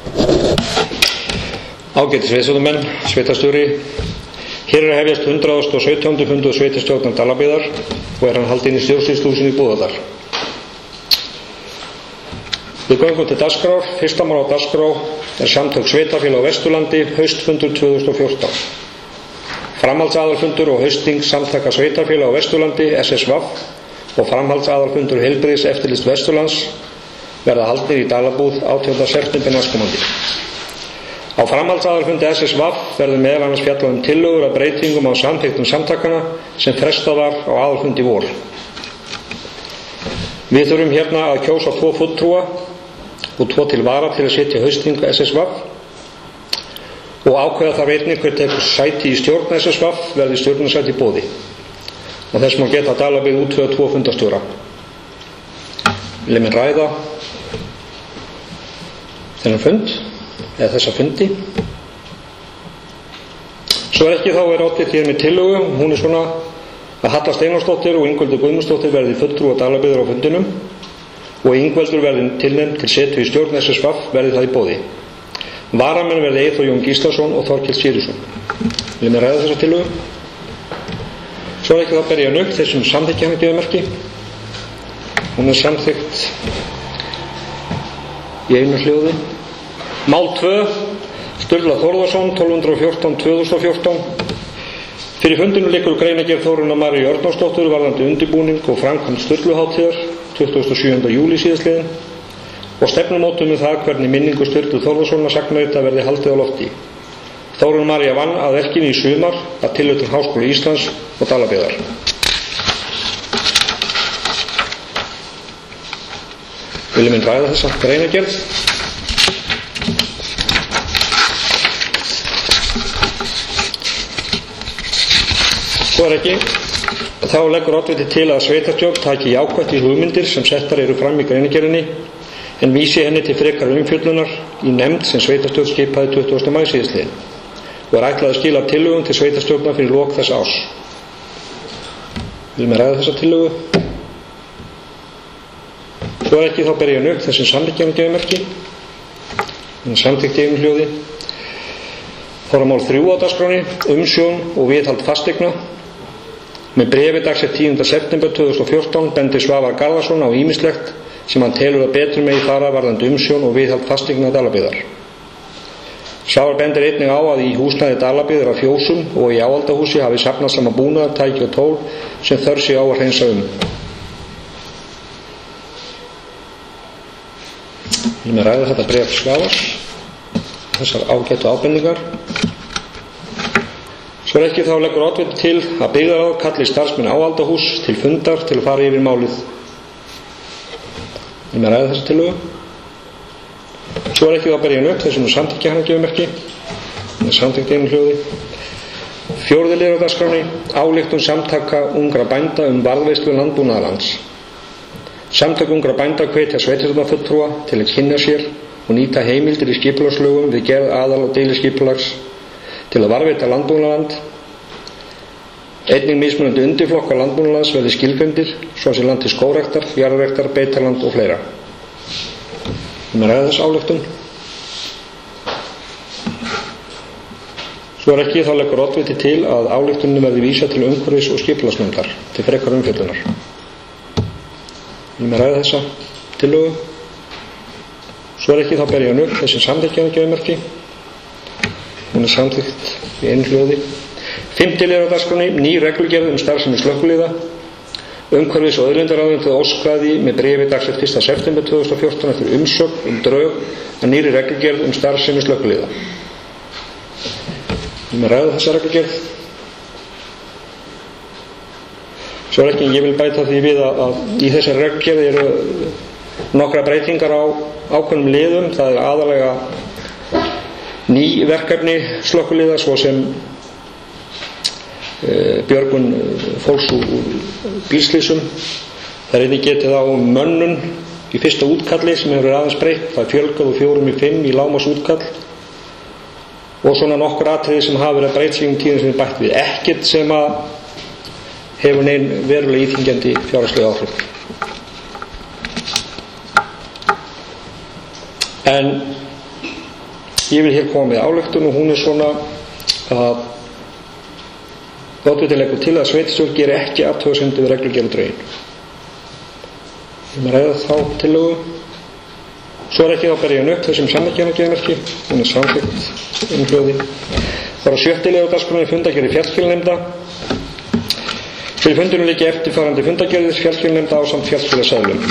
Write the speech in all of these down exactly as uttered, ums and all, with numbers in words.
Ágætis viðstöðumenn, sveitarstjóri. Hér er að hefjast hundrað og sautjánda fundur sveitarstjórnar Dalabyggðar og er hann haldinn í stjórnsýsluhúsinu í Búðardal. Við göngum til dagskrár. Fyrsta mál á dagskrá er samtök sveitarfélaga á Vesturlandi, haustfundur tvö þúsund og fjórtán. Framhaldsaðalfundur og haustþing samtaka sveitarfélaga á Vesturlandi, S S V, og framhaldsaðalfundur heilbrigðiseftirlits Vesturlands verða haldnir í Dalabúð átjánda september næstkomandi. Á framhaldsaðalfundi S S V verður meðal annars fjallað um tillögur að breytingum á samþykktum samtakana sem frestað var á aðalfundi í vor. Við þurfum hérna að kjósa tvo fulltrúa og tvo til vara til að sitja haustþing S S V og ákveða þar einnig hver tekur sæti í stjórn S S V verði stjórnarsæti í boði. Og þess má geta að Dalabyggð útvega tvo fundarstjóra. Vil ég ræða þennan fund eða þessa fundi. Svo er ekki þá er oddviti hér með tillögu. Hún er svona að Halla Steinarsdóttir og Ingveldur Guðmundsdóttir verði fulltrúar Dalabyggðar á fundinum og Ingveldur verði tilnefnd til setu í stjórn S S V verði það í boði. Varamenn verði Eyþór Jón Gíslason og Þorkell Sigurðsson. Vil ég ræða þessa tillögu. Svo er ekki þá ber ég að nögg þessum samþykki hann gefmerki. Hún er samþykkt í einu hljóði. Mál tvö, Sturla Þórðarsson, tólf hundruð og fjórtán tvö þúsund og fjórtán. Fyrir fundinu liggur greinargerð Þórunnar Maríu Örnársdóttur varðandi undirbúning og framkvæmd Sturluhátíðar tuttugasta og sjöunda júlí síðastliðinn og stefnumótum um það hvernig minningu Sturlu Þórðarssonar sagnaauta verði haldið á lofti. Þórunn María vann að verkinu í sumar að tilhlutan Háskóla Íslands og Dalabyggðar. Viljum við ræða þessa greinargerð? Svo er ekki. Þá leggur oddviti til að sveitarstjórn taki jákvætt í hugmyndir sem settar eru fram í greinargerðinni en vísi henni til frekari umfjöllunar í nefnd sem sveitarstjórn skipaði tuttugasta maí síðastliðinn og er ætlað að skila tillögum til sveitarstjórnar fyrir lok þess árs. Viljum við ræða þessa tillögu? Svo er ekki þá ber ég að nögg þessum samþykkjum gefmerki. Samþykkt í einu hljóði. Þóramál þrjú á dagskránni, umsjón og viðhald fasteigna. Með bréfi dagsett tíunda september tvö þúsund og fjórtán bendi Svavar Garðarsson á ýmislegt sem hann telur að betur megi fara varðandi umsjón og viðhald fasteigna Dalabyggðar. Svavar bendir einnig á að í húsnæði Dalabyggðar á Fjósum og í áhaldahúsi hafi safnað saman búnaðar, tæki og tól sem þörf sé á að hreinsa um. Ég vil með ræða þetta bréf Svavars, þessar ágætu ábendingar. Svo er ekki þá leggur oddviti til að byggðarráð kalli starfsmenn áhaldahús til fundar til að fara yfir málið. Ég vil með ræða þessa tillögu. Svo er ekki þá ber ég nögg þessum samþykki hann að gefmerki. Það er samþykkt einu hljóði. Fjórði liður á dagskránni, ályktun samtaka ungra bænda um varðveislu landbúnaðarlands. Samtök ungra bænda hvetja sveitarstjórnarfulltrúa til að kynna sér og nýta heimildir í skipulagslögum við gerð aðal- og deiliskipulags til að varðveita landbúnaðarland. Einnig mismunandi undirflokkar landbúnaðarlands verði skilgreindir, svo sem land til skógræktar, jarðræktar, beitarland og fleira. Við með ræða þess ályktun. Svo er ekki þá leggur oddviti til að ályktunni verði vísað til umhverfis- og skipulagsnefndar til frekar umfjöllunar. Við með ræða þessa tillögu. Svo er ekki þá ber ég að nögg þessi samþykkjaði gefmerki. Hún er samþykkt í einu hljóði. Fimmti liður á dagskránni, ný reglugerð um starfsemi slökkviliða. Umhverfis- og auðlindaráðuneytið óskaði með bréfi dagsett fyrsta september tvö þúsund og fjórtán eftir umsögn um drög að nýrri reglugerð um starfsemi slökkviliða. Við með ræða þessa reglugerð. Svo er ekki, ég vil bæta því við að, að í þessari reglugerð eru nokkra breytingar á ákveðnum liðum. Það er aðalega ný verkefni slökkviliða svo sem e, björgun fólks úr bílslysum. Það er einnig getið á mönnun í fyrsta útkalli sem hefur aðeins breytt. Það er fjölgað úr fjórum í fimm í lágmarks útkall og svona nokkur atriði sem hafa verið breytt sig um tíðin sem er bætt við. Ekkert sem að hefur neinn verulega íþyngjandi fjárhagslega áhrif. En Ég vil hér koma með ályktun og hún er svona að oddviti leggur til að sveitarstjórn geri ekki athugasemdir við reglugerð og drögin. Ég maður ræða þá tillögu. Svo er ekki þá ber ég hann upp þessum samþykkjanargeðmerki. Hún er samþykkt umhljóði. Það var sjötti liður á dagskránni fundargerðir fjallskílanefnda. Fyrir fundinum liggja eftirfarandi fundargerðir fjallskílanefnda ásamt fjallskílaseðlum.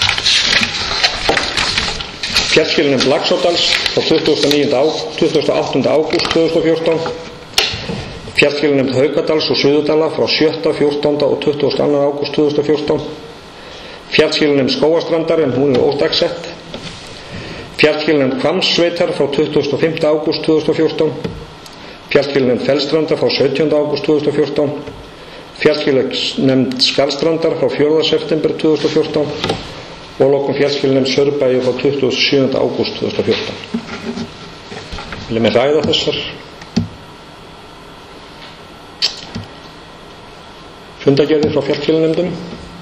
Fjallskílanefnd Laxárdals frá tuttugasta og áttunda ágúst tvö þúsund og fjórtán. Fjallskílanefnd Haukadals og Suðurdala frá sjötta, fjórtánda og tuttugasta og annan ágúst tvö þúsund og fjórtán. Fjallskílanefnd Skógarstrandar en hún er ódagsett. Fjallskílanefnd Hvammssveitar frá tuttugasta og fimmta ágúst tvö þúsund og fjórtán. Fjallskílanefnd Fellsstranda frá sautjánda ágúst tvö þúsund og fjórtán. Fjallskílanefnd Skarðstrandar frá fjórða september tvö þúsund og fjórtán og lokum fjallskílanefnd Sörbæju frá tuttugasta og sjöunda ágúst tvö þúsund og fjórtán. Viljum við ræða þessar fundargerðir frá fjallskílanefndum?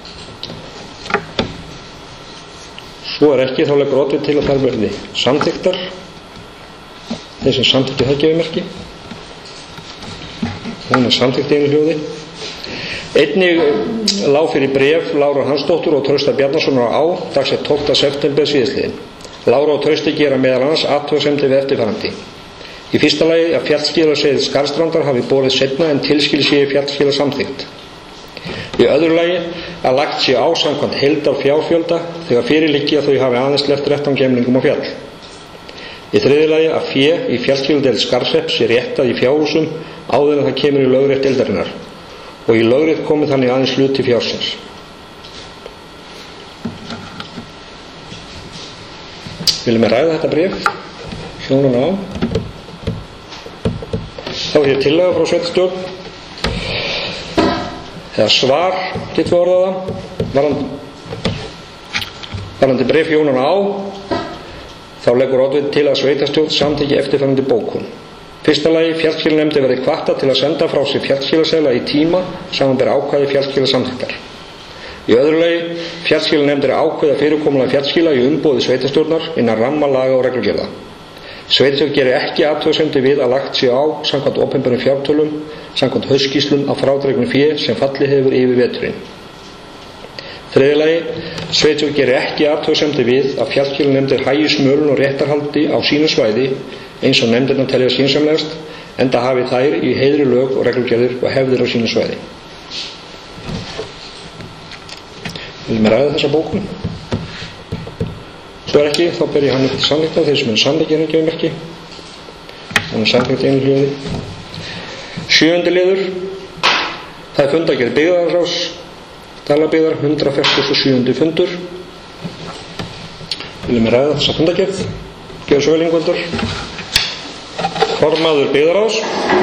Svo er ekki, þá leggur oddviti til að þær verði samþykktar. Þeir sem samþykktu það gefi merki. Hún er samþykkt einu hljóði. Einnig lá fyrir bréf Láru Hansdóttur og Trausta Bjarnasonar á dagsett tólfta september síðastliðinn. Lára og Trausti gera meðal annars athugasemdir við eftirfarandi. Í fyrsta lagi að fjallskílaseiði Skarðstrandar hafi borið seinna en tilskil sé fjallskíla samþykkt. Í öðru lagi að lagt sé á samkvæmt heildar fjárfjölda þegar fyrir liggi að þau hafi aðeins sleppt þrettán gemlingum á fjall. Í þriðja lagi að fé í fjallskíladeild Skarðshrepps sé réttað í fjárhúsum áður en það kemur í lögrétt deildarinnar og í lögrétt komi þannig aðeins hluti fjársins. Viljum við ræða þetta bréf? Hljónuna á. Þá er hér tillaga frá sveitarstjórn eða svar, getur við orðað það, varðandi, varðandi bréf Jónana á, þá leggur oddviti til að sveitarstjórn samþykki eftirfarandi bókun. Fyrsta lagi, fjallskílanefndi verði hvatta til að senda frá sér fjallskílaseðla í tíma samanber ákvæði fjallskílasamþykktar. Í öðru lagi, fjallskílanefndi er ákveða fyrirkomulag fjallskíla í umboði sveitarstjórnar innan ramma laga og reglugerða. Sveitarstjórn gerir ekki athugasemdir við að lagt sé á samkvæmt opinberum fjártölum, samkvæmt haustskýrslum af frádregnum fé sem fallið hefur yfir veturinn. Þriðja lagi, sveitarstjórn gerir ekki athugasemdir við að fjallskílanefndir hagi smölun og réttarhaldi á sínu svæði eins og nefndirnar telja skynsamlegast, enda hafi þær í heiðri lög og reglugerðir og hefðir á sínu svæði. Viljum við ræða þessa bókun? Svo er ekki, þá ber ég hann upp til samþykktar þeir sem er samþykkir en gefur merki. Hann er samþykkt einu hljóði. Sjöundi liður, það er fundargerð byggðarráðs Dalabyggðar, hundrað fertugasta og sjöundi fundur. Viljum við ræða þessa fundargerð? Gjörðu svo vel, Ingveldur. Formaður byggðarráðs.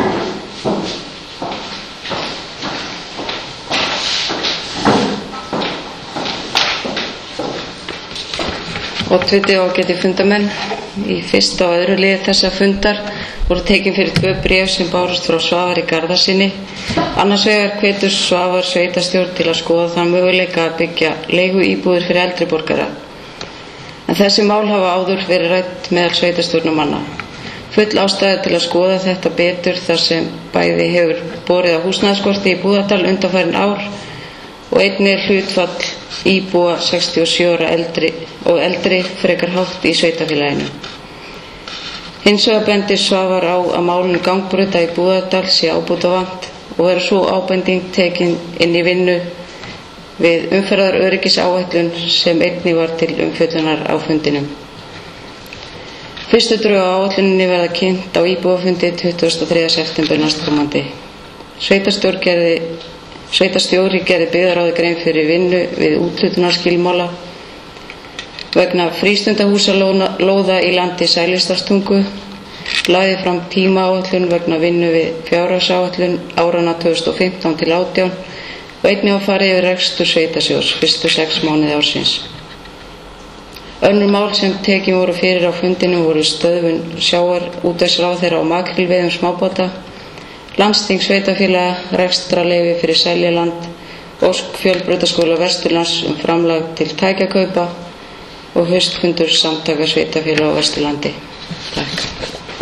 Oddviti og ágætir fundarmenn, í fyrsta og öðru liði þessa fundar voru tekin fyrir tvö bréf sem bárust frá Svavari Garðarssyni. Annars vegar hvetur Svavar sveitarstjórn til að skoða þann möguleika að byggja leiguíbúðir fyrir eldri borgara. En þessi mál hafa áður verið rædd meðal sveitarstjórnarmanna. Full ástæða til að skoða þetta betur þar sem bæði hefur borið á húsnæðisskorti í Búðardal undanfarin ár og einnig er hlutfall íbúa sextíu og sjö ára eldri og eldri frekar hátt í sveitarfélaginu. Hins vegar bendir Svavar á að málun gangbrauta í Búðardal sé ábótavant og er svo ábending tekin inn í vinnu við umferðaröryggisáætlun sem einnig var til umfjöllunar á fundinum. Fyrstu drög á áætluninni verða kynnt á íbúafundi tuttugasta og þriðja september næstkomandi. Sveitarstjórn gerði Sveitarstjóri gerði byggðarráði grein fyrir vinnu við úthlutunarskilmála vegna frístundahúsalóða í landi Sælistarstungu, lagði fram tímaáætlun vegna vinnu við fjárhagsáætlun árana tvö þúsund og fimmtán til átján og einnig á farið yfir rekstur sveitasjóðs fyrstu sex mánuði ársins. Önnur mál sem tekin voru fyrir á fundinu voru stöðvun sjávarútvegsráðherra á makrílveiðum smábáta, landsting sveitarfélaga, rekstrarleyfi fyrir Seljaland, ósk fjölbrautaskóla Vesturlands um framlag til tækjakaupa og haustfundur samtaka sveitarfélaga á Vesturlandi. Takk.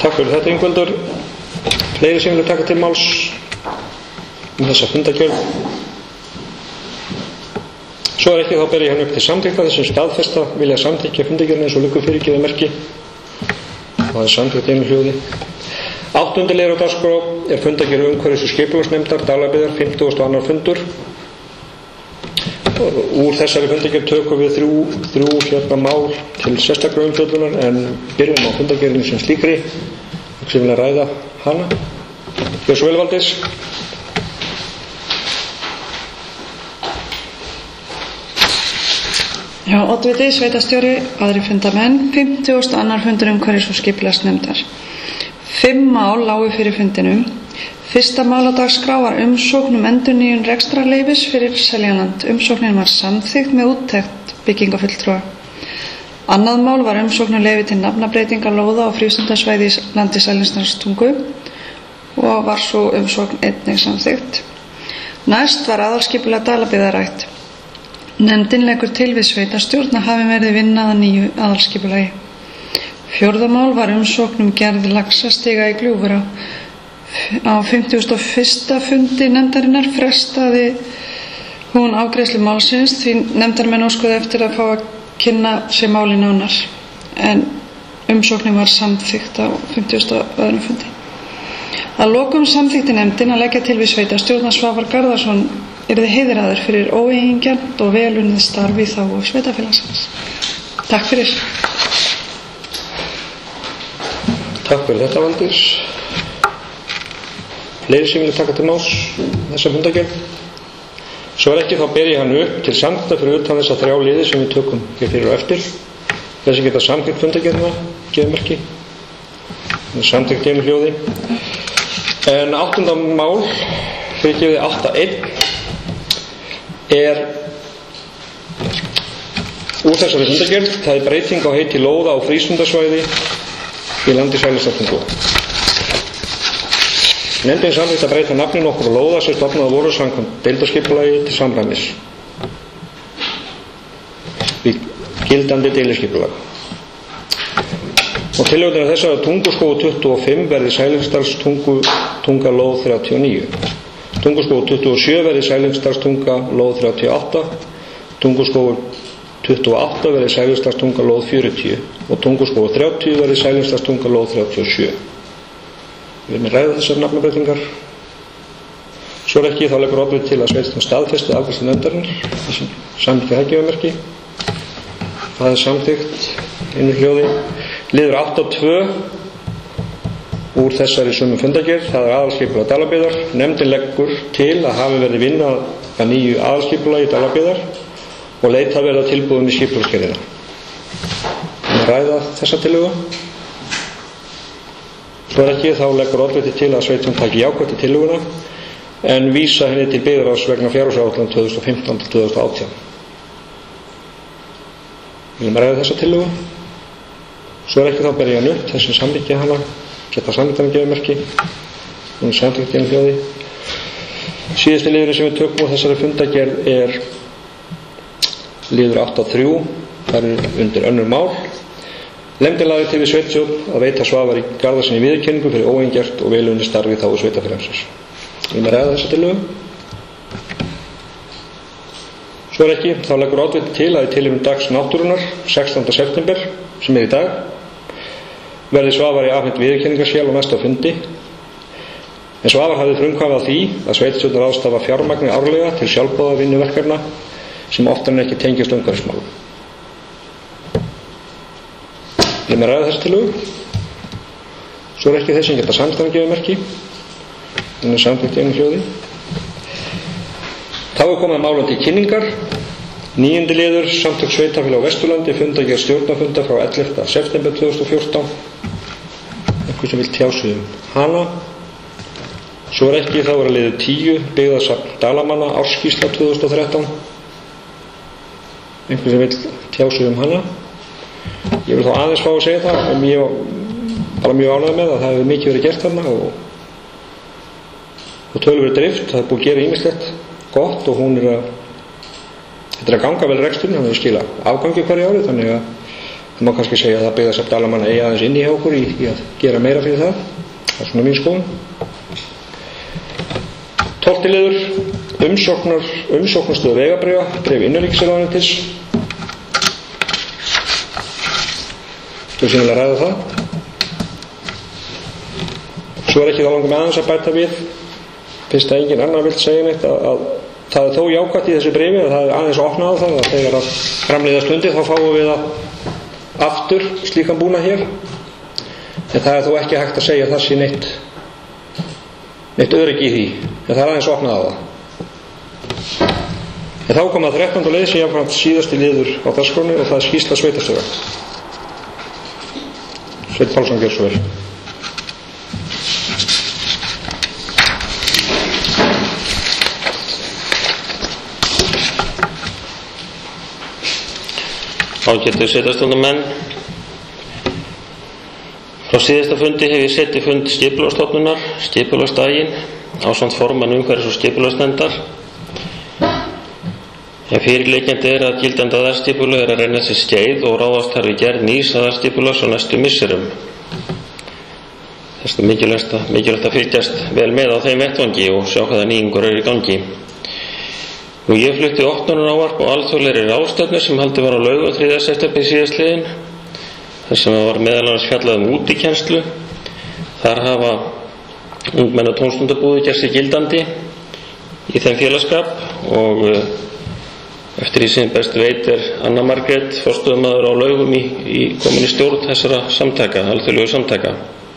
Takk fyrir þetta, Ingveldur. Fleiri sem vilja taka til máls um þessa fundargerð? Svo er ekki, þá ber ég hann upp til samþykkta þessum staðfesta vilja samþykkja fundargerðina eins og liggur fyrir gefið merki. Það er samþykkt einu hljóði. Áttundi liður á dagskrá er fundargerð umhverfis- og skipulagsnefndar Dalabyggðar, fimmtugasti og annar fundur. Úr þessari fundargerð tökum við þrjú, þrjú hérna mál til sérstakra umfjöllunar, en byrjum á fundargerðinni sem slíkri sem vilja ræða hana. Gjör svo vel, Valdís. Já, oddviti, sveitastjóri, aðri fundamenn, fimmtugasti og annar fundur umhverfis- og skipulagsnefndar. Fimm mál lágu fyrir fundinum. Fyrsta mál á dagskrá var umsókn um endurnýjun rekstrarleyfis fyrir Seljaland. Umsóknin var samþykkt með úttekt byggingafulltrúa. Annað mál var umsókn um leyfi til nafnabreitingar lóða á frístundasvæði í landi Seljalandstungu og var svo umsókn einnig samþykkt. Næst var aðalskipulag Dalabyggðar rætt. Nefndin leggur til við sveitastjórn að hafi verið vinnað að nýju aðalskipulagi. Fjórða mál var umsókn um gerð laxastiga í Gljúfurá. Á fimmtugasta og fyrsta fundi nefndarinnar frestaði hún afgreiðslu málsins því nefndarmenn óskuðu eftir að fá að kynna sér máli nánar, en umsóknin var samþykkt á fimmtugasta og öðrum fundi. Að lokum samþykkti nefndin að leggja til við sveitastjórn að Svavar Garðarsson yrði heiðraður fyrir óeigingjarnt og vel unnið starf í þágu sveitafélagsins. Takk fyrir. Takk fyrir þetta, Valdís. Fleiri sem vilja taka til máls þessa fundargerð? Svo er ekki, þá ber ég hann upp til samþykkta fyrir utan þessa þrjá liði sem við tökum hér fyrir og eftir. Þessi geta samþykkt fundargerðina, gefið merki. Samþykkt einu hljóði. En áttunda mál, fyrir gefið átta einn, er úr þessari fundargerð. Það er breyting á heiti lóða á frístundasvæði í landi Seljalandstungu. Nefndin samþykkt að breyta nafni nokkur á lóða sem stofnað voru samkvæmt deildaskipulagi til samræmis við gildandi deiliskipulag. Og tillögurnar þessar að Tunguskógur tuttugu og fimm verði Sælingsdalstungu tunga lóð þrjátíu og níu. Tunguskógur tuttugu og sjö verði Sælingsdalstunga lóð þrjátíu og átta. Tunguskógur tuttugu og átta verði Sælingsdalstunga lóð fjörutíu og Tunguskógur þrjátíu verði Sælingsdalstunga lóð þrjátíu og sjö. Við erum að ræða þessar nafnabreitingar. Svo er ekki, þá leggur oddviti til að sveitastjórn staðfesti afgreiðslu nefndarinnar þessum samþykkja hækjavamerki. Það er samþykkt einu hljóði. Liður átta og tvö úr þessari sömu fundargerð, það er aðalskipulag Dalabyggðar. Nefndin leggur til að hafi verið vinnað að nýju aðalskipulagi Dalabyggðar og leita verða tilbúðum í skipulagsgerðina. Við erum að ræða þessa tillögu. Svo er ekki, þá leggur oddviti til að sveitastjórn taki jákvætt til tillöguna en vísa henni til byggðarráðs vegna fjárhagsáætlunar tvö þúsund og fimmtán til tvö þúsund og átján. Við erum að ræða þessa tillögu. Svo er ekki, þá ber ég hann upp þessum samþykkja hana, geta samþykktan gefið merki, hún er samþykkt einu hljóði. Síðasti liðurinn sem við tökum á þessari fundargerð er liður átta og þrjú, það er undir önnur mál. Nefndin lagði til við sveitastjórn að veita Svavari Garðarssyni viðurkenningu fyrir óeigingjarnt og vel unnið starf í þágu sveitafélagsins. Við erum að ræða þessa tillögu. Svo er ekki, þá leggur oddviti til að í tilefni dags náttúrunnar, sextánda september, sem er í dag, verði Svavari afhent viðurkenningarskjal á næsta fundi. En Svavar hafði frumkvæði að því að sveitastjórn ráðstafa fjármagni árlega til sjálfboðavinnuverkefna sem oftar en ekki tengjast umhverfismálum. Við erum að ræða þessi tillögu. Svo er ekki þessi sem geta samþykkt gefið merki. Hún er samþykkt einu hljóði. Þá er komið málum til kynningar. Níundi liður, samtök sveitarfélaga á Vesturlandi, fundargerð stjórnarfunda frá ellefta september tvö þúsund og fjórtán. Einhver sem vil tjá sig um hana. Svo er ekki, þá er að liður tíu, byggðasafn Dalamanna, ársskýrsla tvö þúsund og þrettán. Einhver sem vil tjá sig um hana. Ég vil þá aðeins fá að segja það, en ég var bara mjög ánægður með að það hefur mikið verið gert þarna og, og töluvert drift. Það er búið að gera ýmislegt gott og hún er að, þetta er að ganga vel reksturinn, hann er að skila afgangi hverju ári, þannig að Það má kannski segja að það byggðasafn Dalamanna eigi aðeins inn í hjá okkur í, í að gera meira fyrir það. Það er svona mín skoðun. Tólfti liður, umsóknar, umsóknarstöð vegabréfa, bréf innanríkisráðuneytis. Þú sem vilja ræða það. Svo er ekki þá langar með aðeins að bæta við, fyrst að engin annar vill segja neitt, að, að það er þó jákvætt í þessu bréfi að það er aðeins opnað á það, að þegar að framleiða stundi þá fáum við að aftur slíkan búnað hér. En það er þó ekki hægt að segja það sé neitt, neitt öryggi í því, en það er aðeins opnað á það. En þá kom að þrettánda leið sem jáfnframt síðasti liður á dagskránni og það er skýrsla sveitarstjóra. Sveinn Pálsson, gjör svo vel. Ágætu sveitarstjórnarmenn, frá síðasta fundi hef ég setið fund skipulagsstofnunar, skipulagsdaginn, ásamt formann umhverfis og skipulagsnefndar. En fyrirliggjandi er að gildandi aðalskipulag er að renna sér skeið og ráðast þar við gerð nýs aðalskipulags á næstu misserum. Þess er mikilvægt að, mikilvægt að fylgjast vel með á þeim vettvangi og sjá hvaða nýjungur er í gangi. Nú ég flutti opnunar ávarp á alþjóðlegri ráðstefnu sem haldið var á Laugum þriðja september síðastliðinn, þar sem var meðal annars fjallað um útikennslu. Þar hafa ungmenna tómstundabúðir gert sig gildandi í þeim félagsskap og eftir því sem best veit er Anna Margrét forstöðumaður á Laugum í, í komin í stjórn þessara samtaka, alþjóðlegu samtaka.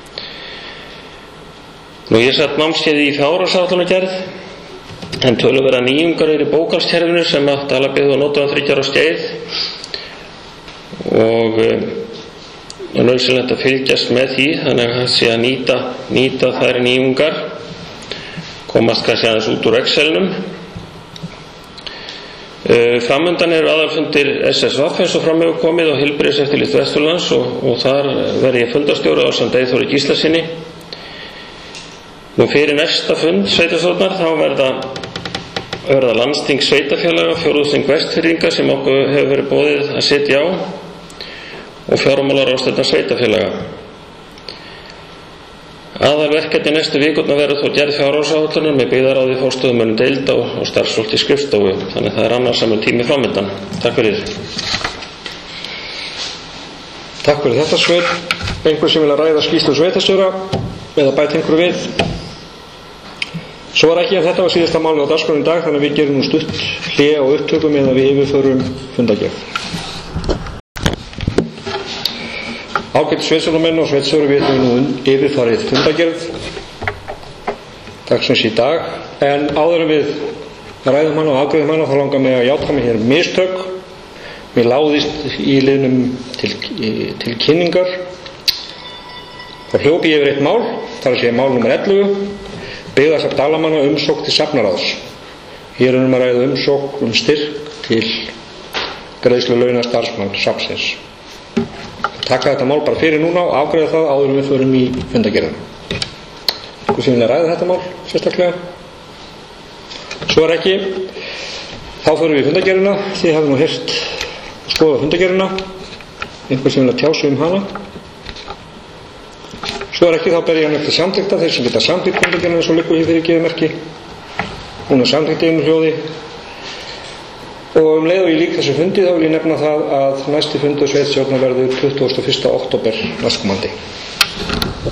Nú ég satt námskeið í fjárhagsáætlanagerð, en töluverðar nýjungar eru í bókhaldskerfinu sem að Dalabyggð og notað þriggja ára skeið og er nauðsynlegt að fylgjast með því, þannig að það sé að nýta, nýta þær nýjungar, komast kannski aðeins út úr Excelnum. Framundan eru aðalfundir S S V eins og fram hefur komið og Heilbrigðiseftirlit Vesturlands og, og þar verði ég fundarstjóri ásamt Eyþóri Gíslasyni. Nú fyrir næsta fund sveitarstjórnar þá verða, verða landsþing sveitarfélaga, fjórðungsþing Vestfirðinga sem okkur hefur verið boðið að sitja á og fjármálaráðstefna sveitarfélaga. Aðalverkefni næstu vikurnar verður þó gerð fjárhagsáætlunar með byggðaráði, forstöðumönnum deilda og, og starfsfólki skrifstofu, þannig það er annars saman tími framundan. Takk fyrir. Takk fyrir þetta Sveinn. Einhver sem vilja ræða skýrslu sveitarstjóra eða bæta einhverju við? Svo var ekki að þetta var síðasta málið á dagskránni í dag, þannig að við gerum nú stutt hlé á upptökum eða við yfirförum fundargerð. Ágætu sveitarstjórnarmenn og sveitarstjóri, við höfum nú yfirfarið fundargerð dagsins í dag, en áður en við ræðum hana og afgreiðum hana þá langar mig að játa mig hér mistök. Mér láðist í liðnum til, til kynningar. Þá hljópi ég yfir eitt mál, þar að segja mál númer ellefu, byggðasafn Dalamanna umsókn til safnaráðs. Hér er um að ræða umsókn um styrk til greiðslu launa starfsmanns safnsins. Taka þetta mál bara fyrir núna og afgreiða það áður en við förum í fundargerðina. Þú sem vilja ræða þetta mál sérstaklega? Svo er ekki. Þá förum við í fundargerðina. Þið hafið nú heyrt skoða fundargerðina. Einhver sem vilja tjá sig um hana? Svo er ekki, þá ber ég hann eftir samþykta þeir sem geta samþykkt fundargerðina eins og liggur hér fyrir gefmerki. Hún er samþykkt í einu hljóði. Og um leið og ég lík þessu fundi þá vil ég nefna það að næsti fundur sveitarstjórnar verður tuttugasta og fyrsta október næstkomandi.